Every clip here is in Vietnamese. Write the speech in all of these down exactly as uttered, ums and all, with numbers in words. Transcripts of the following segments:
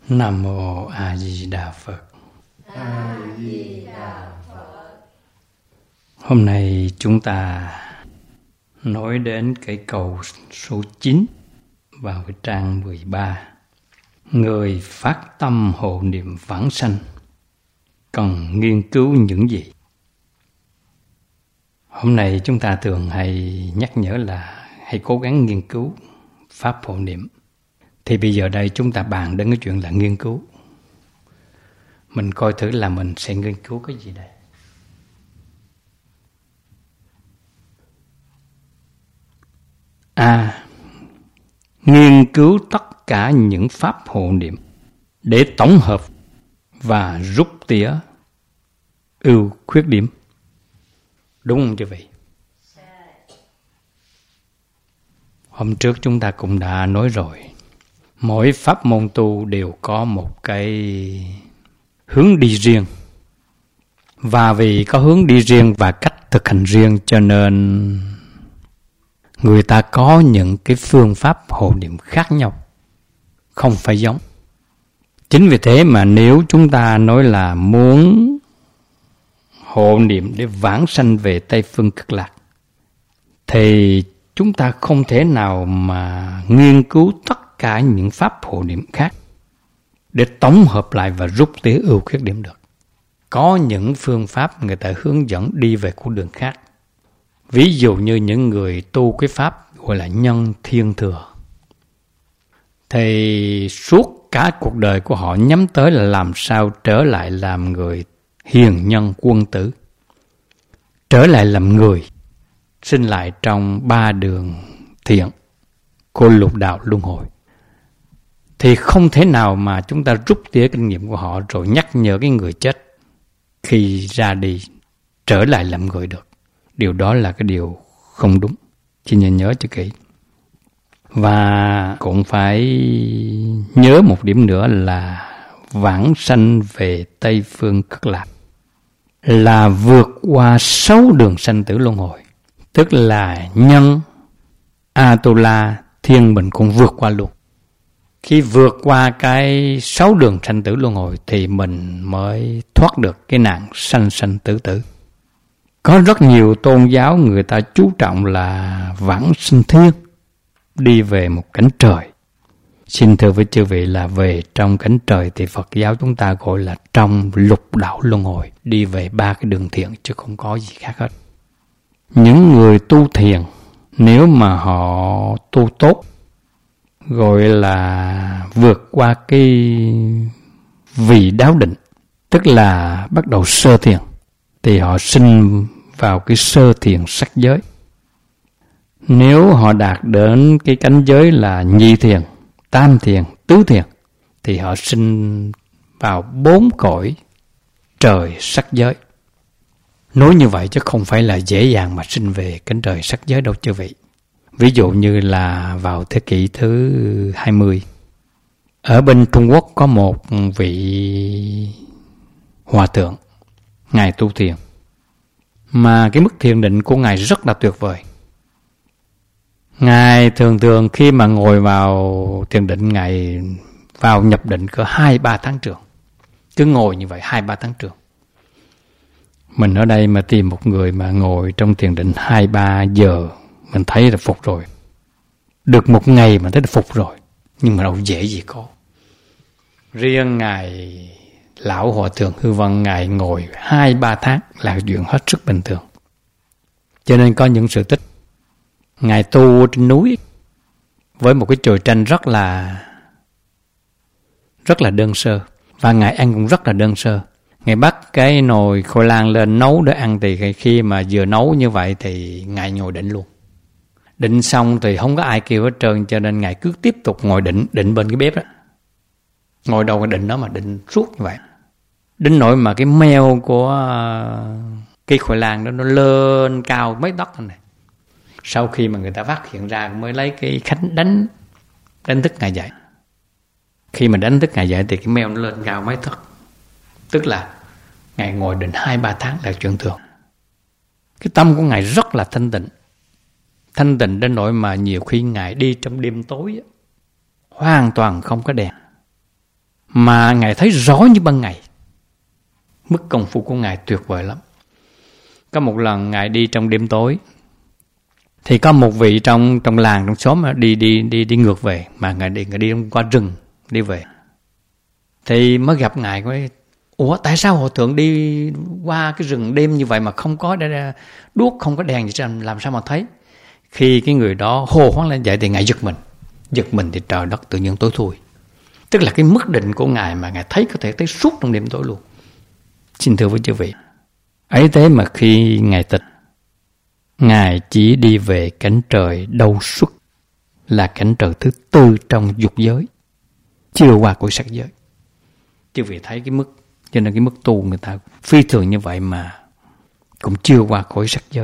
Nam Mô A Di Đà Phật. A Di Đà Phật. Hôm nay chúng ta nói đến cái câu số chín vào cái trang mười ba. Người phát tâm hộ niệm vãng sanh cần nghiên cứu những gì? Hôm nay chúng ta thường hay nhắc nhở là hãy cố gắng nghiên cứu pháp hộ niệm. Thì bây giờ đây chúng ta bàn đến cái chuyện là nghiên cứu. Mình coi thử là mình sẽ nghiên cứu cái gì đây. A. Nghiên cứu tất cả những pháp hộ niệm để tổng hợp và rút tỉa ưu khuyết điểm. Đúng không chứ vậy? Hôm trước chúng ta cũng đã nói rồi. Mỗi pháp môn tu đều có một cái hướng đi riêng. Và vì có hướng đi riêng và cách thực hành riêng cho nên người ta có những cái phương pháp hộ niệm khác nhau, không phải giống. Chính vì thế mà nếu chúng ta nói là muốn hộ niệm để vãng sanh về Tây Phương Cực Lạc, thì chúng ta không thể nào mà nghiên cứu tất cả những pháp hộ niệm khác để tổng hợp lại và rút tỉa ưu khuyết điểm được. Có những phương pháp người ta hướng dẫn đi về con đường khác. Ví dụ như những người tu cái pháp gọi là nhân thiên thừa, thì suốt cả cuộc đời của họ nhắm tới là làm sao trở lại làm người hiền nhân quân tử, trở lại làm người, sinh lại trong ba đường thiện của lục đạo luân hồi. Thì không thể nào mà chúng ta rút tỉa kinh nghiệm của họ rồi nhắc nhở cái người chết khi ra đi trở lại làm người được. Điều đó là cái điều không đúng. Xin nhớ nhớ cho kỹ. Và cũng phải nhớ một điểm nữa là vãng sanh về Tây Phương Cực Lạc là vượt qua sáu đường sanh tử luân hồi. Tức là nhân, Atula, thiên mình cũng vượt qua luôn. Khi vượt qua cái sáu đường sanh tử luân hồi thì mình mới thoát được cái nạn sanh sanh tử tử. Có rất nhiều tôn giáo người ta chú trọng là vãng sinh thiên, đi về một cảnh trời. Xin thưa với chư vị là về trong cảnh trời thì Phật giáo chúng ta gọi là trong lục đạo luân hồi, đi về ba cái đường thiện chứ không có gì khác hết. Những người tu thiền nếu mà họ tu tốt, gọi là vượt qua cái vị đáo định, tức là bắt đầu sơ thiền, thì họ sinh vào cái sơ thiền sắc giới. Nếu họ đạt đến cái cảnh giới là nhị thiền, tam thiền, tứ thiền, thì họ sinh vào bốn cõi trời sắc giới. Nói như vậy chứ không phải là dễ dàng mà sinh về cảnh trời sắc giới đâu chư vị. Ví dụ như là vào thế kỷ thứ hai mươi, ở bên Trung Quốc có một vị hòa thượng, Ngài tu thiền, mà cái mức thiền định của Ngài rất là tuyệt vời. Ngài thường thường khi mà ngồi vào thiền định, Ngài vào nhập định cỡ hai ba tháng trường. Cứ ngồi như vậy hai ba tháng trường. Mình ở đây mà tìm một người mà ngồi trong thiền định hai ba giờ, mình thấy là phục rồi. Được một ngày mình thấy là phục rồi. Nhưng mà đâu dễ gì có. Riêng Ngài Lão Hòa Thượng Hư Vân, Ngài ngồi hai ba tháng là chuyện hết sức bình thường. Cho nên có những sự tích. Ngài tu trên núi với một cái chòi tranh rất là rất là đơn sơ. Và Ngài ăn cũng rất là đơn sơ. Ngài bắt cái nồi khoai lang lên nấu để ăn, thì khi mà vừa nấu như vậy thì Ngài ngồi định luôn. Định xong thì không có ai kêu hết trơn, cho nên Ngài cứ tiếp tục ngồi định, định bên cái bếp đó. Ngồi đầu cái định đó mà định suốt như vậy. Đến nỗi mà cái meo của cái khoai lang đó nó lên cao mấy tấc này. Sau khi mà người ta phát hiện ra mới lấy cái khánh đánh đánh thức Ngài dậy. Khi mà đánh thức Ngài dậy thì cái meo nó lên cao mấy tấc. Tức là Ngài ngồi định hai ba tháng là chuyện thường. Cái tâm của Ngài rất là thanh tịnh. Thanh tịnh đến nỗi mà nhiều khi Ngài đi trong đêm tối, hoàn toàn không có đèn, mà Ngài thấy rõ như ban ngày. Mức công phu của Ngài tuyệt vời lắm. Có một lần Ngài đi trong đêm tối, thì có một vị trong trong làng, trong xóm đi đi đi đi ngược về, mà Ngài đi Ngài đi qua rừng đi về. Thì mới gặp Ngài, nói: ủa tại sao Hòa Thượng đi qua cái rừng đêm như vậy mà không có đuốc, không có đèn gì trên, làm sao mà thấy? Khi cái người đó hô hoáng lên vậy thì Ngài giật mình. Giật mình thì trời đất tự nhiên tối thui. Tức là cái mức định của Ngài mà Ngài thấy có thể tới suốt trong đêm tối luôn. Xin thưa với chư vị, ấy thế mà khi Ngài tịch, Ngài chỉ đi về cánh trời đâu xuất, là cánh trời thứ tư trong dục giới, chưa qua cõi sắc giới. Chư vị thấy cái mức, cho nên cái mức tu người ta phi thường như vậy mà cũng chưa qua cõi sắc giới.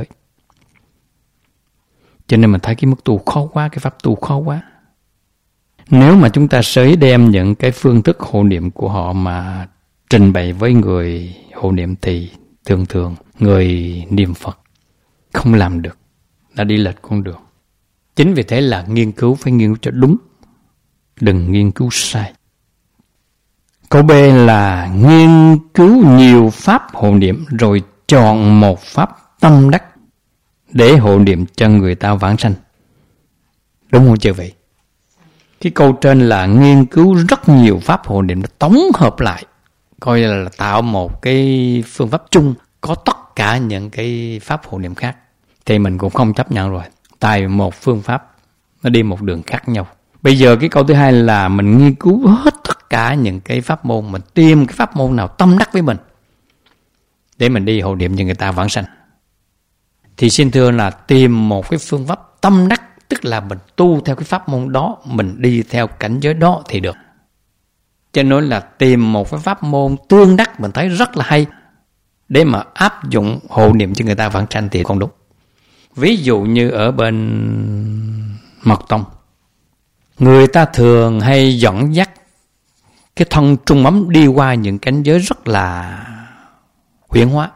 Cho nên mình thấy cái mức tu khó quá, cái pháp tu khó quá. Nếu mà chúng ta sới đem những cái phương thức hộ niệm của họ mà trình bày với người hộ niệm thì thường thường người niệm Phật không làm được, đã đi lệch con đường. Chính vì thế là nghiên cứu phải nghiên cứu cho đúng, đừng nghiên cứu sai. Câu B là nghiên cứu nhiều pháp hộ niệm rồi chọn một pháp tâm đắc để hộ niệm cho người ta vãng sanh. Đúng không chư vị? Cái câu trên là nghiên cứu rất nhiều pháp hộ niệm, tổng hợp lại, coi là tạo một cái phương pháp chung có tất cả những cái pháp hộ niệm khác. Thì mình cũng không chấp nhận rồi, tại một phương pháp nó đi một đường khác nhau. Bây giờ cái câu thứ hai là mình nghiên cứu hết tất cả những cái pháp môn, mình tìm cái pháp môn nào tâm đắc với mình để mình đi hộ niệm cho người ta vãng sanh. Thì xin thưa là tìm một cái phương pháp tâm đắc, tức là mình tu theo cái pháp môn đó, mình đi theo cảnh giới đó thì được. Cho nên là tìm một cái pháp môn tương đắc mình thấy rất là hay để mà áp dụng hộ niệm cho người ta vãng sanh thì không đúng. Ví dụ như ở bên Mật Tông, người ta thường hay dẫn dắt cái thân trung ấm đi qua những cảnh giới rất là huyễn hóa.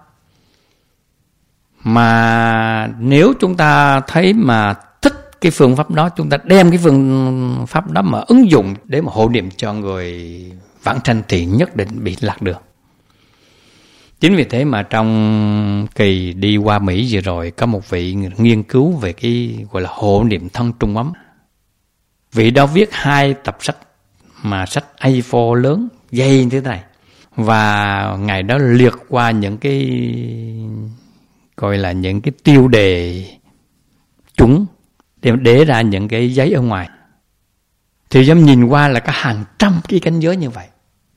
Mà nếu chúng ta thấy mà thích cái phương pháp đó, chúng ta đem cái phương pháp đó mà ứng dụng để mà hộ niệm cho người vãng sanh thì nhất định bị lạc đường. Chính vì thế mà trong kỳ đi qua Mỹ vừa rồi, có một vị nghiên cứu về cái gọi là hộ niệm thân trung ấm. Vị đó viết hai tập sách, mà sách A bốn lớn, dày như thế này. Và Ngài đó liệt qua những cái gọi là những cái tiêu đề chúng để để ra những cái giấy ở ngoài. Thì dám nhìn qua là có hàng trăm cái cảnh giới như vậy.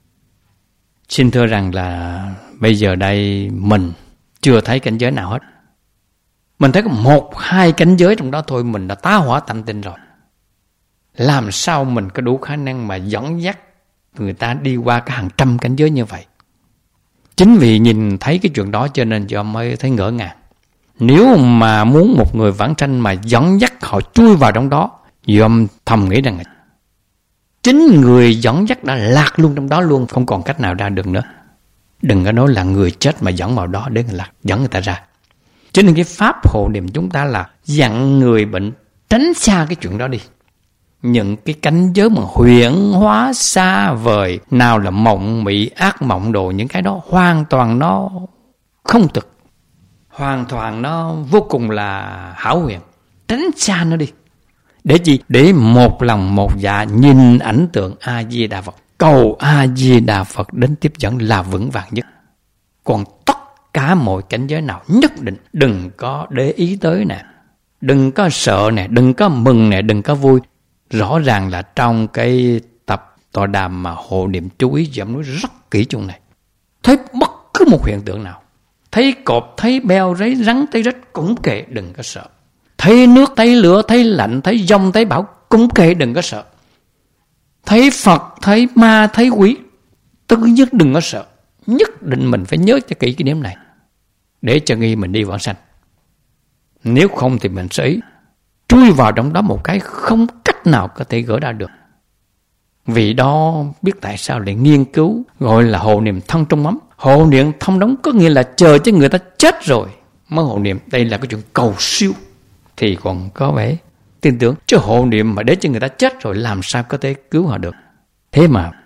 Xin thưa rằng là bây giờ đây mình chưa thấy cảnh giới nào hết. Mình thấy có một hai cảnh giới trong đó thôi mình đã tá hỏa tận tình rồi. Làm sao mình có đủ khả năng mà dẫn dắt người ta đi qua cái hàng trăm cảnh giới như vậy? Chính vì nhìn thấy cái chuyện đó cho nên cho mới thấy ngỡ ngàng. Nếu mà muốn một người vãng sanh mà dẫn dắt họ chui vào trong đó, dòm thầm nghĩ rằng chính người dẫn dắt đã lạc luôn trong đó luôn, không còn cách nào ra được nữa. Đừng có nói là người chết mà dẫn vào đó để người lạc, dẫn người ta ra. Cho nên cái pháp hộ niệm chúng ta là dặn người bệnh tránh xa cái chuyện đó đi. Những cái cảnh giới mà huyễn hóa xa vời, nào là mộng mị, ác mộng đồ, những cái đó hoàn toàn nó không thực, hoàn toàn nó vô cùng là hão huyền. Tránh xa nó đi. Để gì? Để một lòng một dạ nhìn ảnh tượng A-di-đà Phật, cầu A-di-đà Phật đến tiếp dẫn là vững vàng nhất. Còn tất cả mọi cảnh giới nào nhất định đừng có để ý tới nè, đừng có sợ nè, đừng có mừng nè, đừng có vui. Rõ ràng là trong cái tập tọa đàm mà hộ niệm chú ý dẫm nói rất kỹ chung này. Thấy bất cứ một hiện tượng nào, thấy cọp, thấy beo, thấy rắn, thấy rết cũng kệ, đừng có sợ. Thấy nước, thấy lửa, thấy lạnh, thấy giông, thấy bão cũng kệ, đừng có sợ. Thấy Phật, thấy ma, thấy quỷ, tất nhất đừng có sợ. Nhất định mình phải nhớ cho kỹ cái điểm này để cho nghi mình đi vãng sanh. Nếu không thì mình sẽ chui vào trong đó một cái không cách nào có thể gỡ ra được. Vì đó biết tại sao lại nghiên cứu gọi là hộ niệm thân trung ấm. Hộ niệm thông đóng có nghĩa là chờ cho người ta chết rồi mới hộ niệm. Đây là cái chuyện cầu siêu thì còn có vẻ tin tưởng. Chứ hộ niệm mà để cho người ta chết rồi làm sao có thể cứu họ được. Thế mà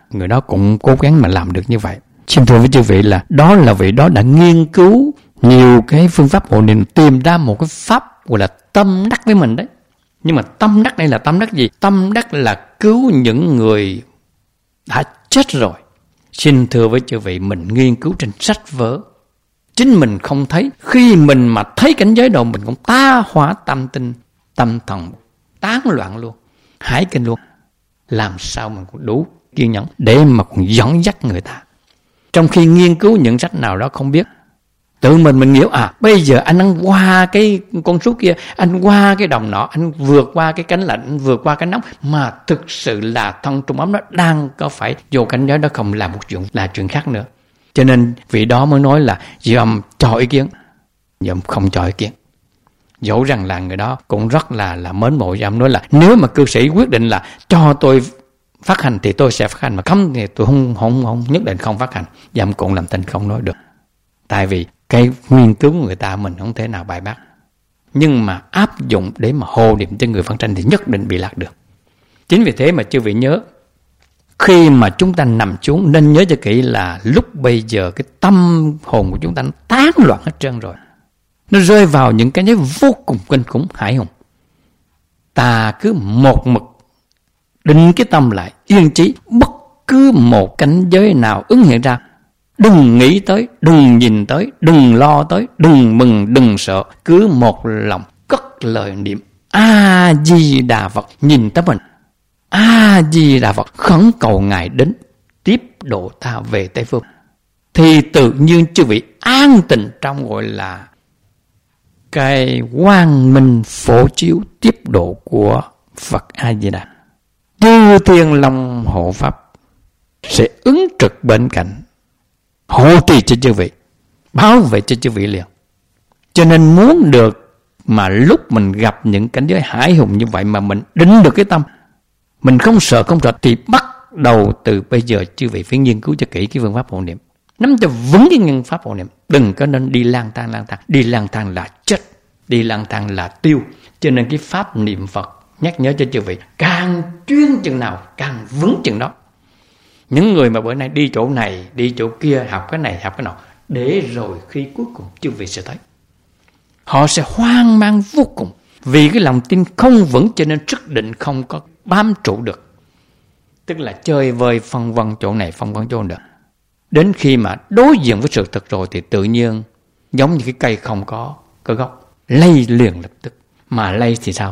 người đó cũng cố gắng mà làm được như vậy. Xin thưa với chư vị là đó là vị đó đã nghiên cứu nhiều cái phương pháp hộ niệm, tìm ra một cái pháp gọi là tâm đắc với mình đấy. Nhưng mà tâm đắc đây là tâm đắc gì? Tâm đắc là cứu những người đã chết rồi. Xin thưa với chư vị, mình nghiên cứu trên sách vở, chính mình không thấy. Khi mình mà thấy cảnh giới đó, mình cũng tá hóa tâm tinh, tâm thần tán loạn luôn, hải kinh luôn. Làm sao mình cũng đủ kiên nhẫn để mà còn dẫn dắt người ta. Trong khi nghiên cứu những sách nào đó không biết, tự mình mình nghĩ à bây giờ anh đang qua cái con suối kia, anh qua cái đồng nọ, anh vượt qua cái cánh lạnh, anh vượt qua cái nóng, mà thực sự là thân trung ấm nó đang có phải vô cảnh giới đó không, là một chuyện là chuyện khác nữa. Cho nên vị đó mới nói là dòm cho ý kiến, dòm không cho ý kiến. Dẫu rằng là người đó cũng rất là là mến mộ, dòm nói là nếu mà cư sĩ quyết định là cho tôi phát hành thì tôi sẽ phát hành, mà không thì tôi không không không nhất định không phát hành. Dòm cũng làm tình không nói được. Tại vì cái nghiên cứu của người ta mình không thể nào bài bác. Nhưng mà áp dụng để mà hộ niệm cho người phân tranh thì nhất định bị lạc được. Chính vì thế mà chư vị nhớ, khi mà chúng ta nằm xuống nên nhớ cho kỹ là lúc bây giờ cái tâm hồn của chúng ta nó tán loạn hết trơn rồi. Nó rơi vào những cái giới vô cùng kinh khủng hải hùng. Ta cứ một mực định cái tâm lại, yên trí, bất cứ một cảnh giới nào ứng hiện ra, đừng nghĩ tới, đừng nhìn tới, đừng lo tới, đừng mừng, đừng sợ. Cứ một lòng cất lời niệm A-di-đà Phật, nhìn tới mình, A-di-đà Phật, khấn cầu Ngài đến tiếp độ ta về Tây Phương. Thì tự nhiên chư vị an tịnh trong gọi là cái quang minh phổ chiếu tiếp độ của Phật A-di-đà. Chư thiên long hộ pháp sẽ ứng trực bên cạnh, hộ trì cho chư vị, bảo vệ cho chư vị liền. Cho nên muốn được mà lúc mình gặp những cảnh giới hải hùng như vậy mà mình định được cái tâm, mình không sợ không sợ, thì bắt đầu từ bây giờ chư vị phải nghiên cứu cho kỹ cái phương pháp hộ niệm, nắm cho vững cái nhân pháp hộ niệm. Đừng có nên đi lang thang lang thang, đi lang thang là chết, đi lang thang là tiêu. Cho nên cái pháp niệm Phật nhắc nhớ cho chư vị, càng chuyên chừng nào càng vững chừng đó. Những người mà bữa nay đi chỗ này, đi chỗ kia, học cái này, học cái nọ, để rồi khi cuối cùng chư vị sẽ thấy, họ sẽ hoang mang vô cùng. Vì cái lòng tin không vững cho nên sức định không có bám trụ được. Tức là chơi vơi phân vân chỗ này, phân vân chỗ được. Đến khi mà đối diện với sự thật rồi thì tự nhiên giống như cái cây không có cái gốc, lay liền lập tức. Mà lay thì sao?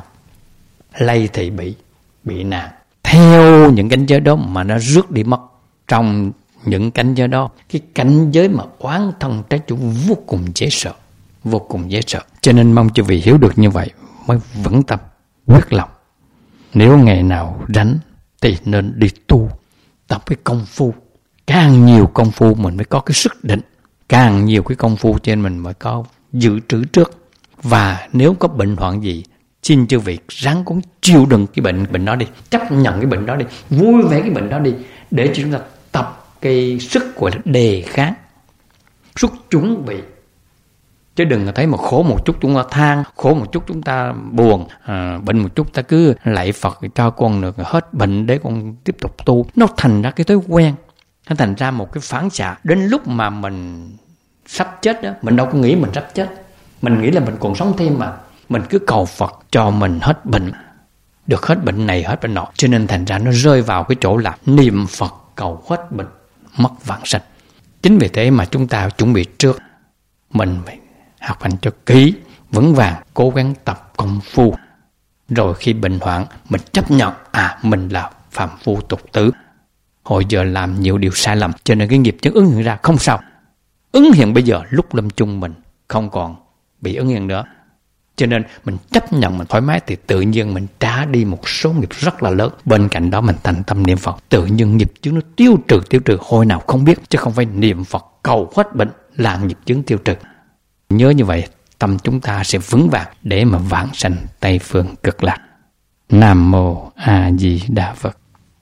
Lay thì bị bị nạn. Theo những cảnh giới đó mà nó rước đi mất. Trong những cảnh giới đó, cái cảnh giới mà oán thân trái chủ vô cùng dễ sợ, vô cùng dễ sợ. Cho nên mong chư vị hiểu được như vậy mới vững tâm, quyết lòng. Nếu ngày nào rảnh thì nên đi tu, tập cái công phu. Càng nhiều công phu mình mới có cái sức định, càng nhiều cái công phu trên mình mới có dự trữ trước. Và nếu có bệnh hoạn gì, xin chư vị ráng cũng chịu đựng cái bệnh bệnh đó đi, chấp nhận cái bệnh đó đi, vui vẻ cái bệnh đó đi, để chúng ta tập cái sức gọi là đề kháng, sức chuẩn bị. Chứ đừng thấy mà khổ một chút chúng ta than, khổ một chút chúng ta buồn, à, bệnh một chút ta cứ lạy Phật cho con được hết bệnh để con tiếp tục tu. Nó thành ra cái thói quen, nó thành ra một cái phản xạ. Đến lúc mà mình sắp chết đó, mình đâu có nghĩ mình sắp chết, mình nghĩ là mình còn sống thêm mà. Mình cứ cầu Phật cho mình hết bệnh, được hết bệnh này hết bệnh nọ. Cho nên thành ra nó rơi vào cái chỗ là niệm Phật cầu hết bệnh, mất vãng sanh. Chính vì thế mà chúng ta chuẩn bị trước, mình phải học hành cho kỹ, vững vàng, cố gắng tập công phu. Rồi khi bệnh hoạn, mình chấp nhận, à mình là phàm phu tục tử, hồi giờ làm nhiều điều sai lầm, cho nên cái nghiệp chướng ứng hiện ra không sao. Ứng hiện bây giờ lúc lâm chung mình không còn bị ứng hiện nữa. Cho nên mình chấp nhận, mình thoải mái thì tự nhiên mình trả đi một số nghiệp rất là lớn. Bên cạnh đó mình thành tâm niệm Phật, tự nhiên nghiệp chướng nó tiêu trừ, tiêu trừ hồi nào không biết. Chứ không phải niệm Phật cầu hết bệnh là nghiệp chướng tiêu trừ. Nhớ như vậy, tâm chúng ta sẽ vững vàng để mà vãng sanh Tây Phương Cực Lạc. Nam Mô A Di Đà Phật.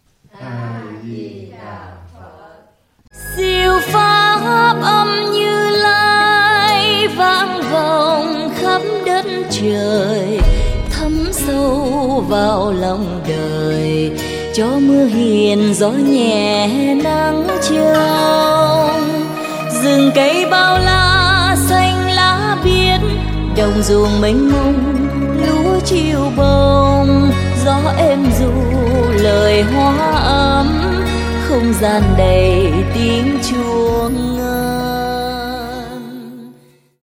A Di Đà Phật. Siêu pháp âm Như Lai vang vọng khắp đất trời, thấm sâu vào lòng đời, cho mưa hiền gió nhẹ nắng trong. Rừng cây bao la xanh lá biếc, đồng ruộng mênh mông lúa chiều bông. Gió êm ru lời hoa ấm, không gian đầy tiếng chuông.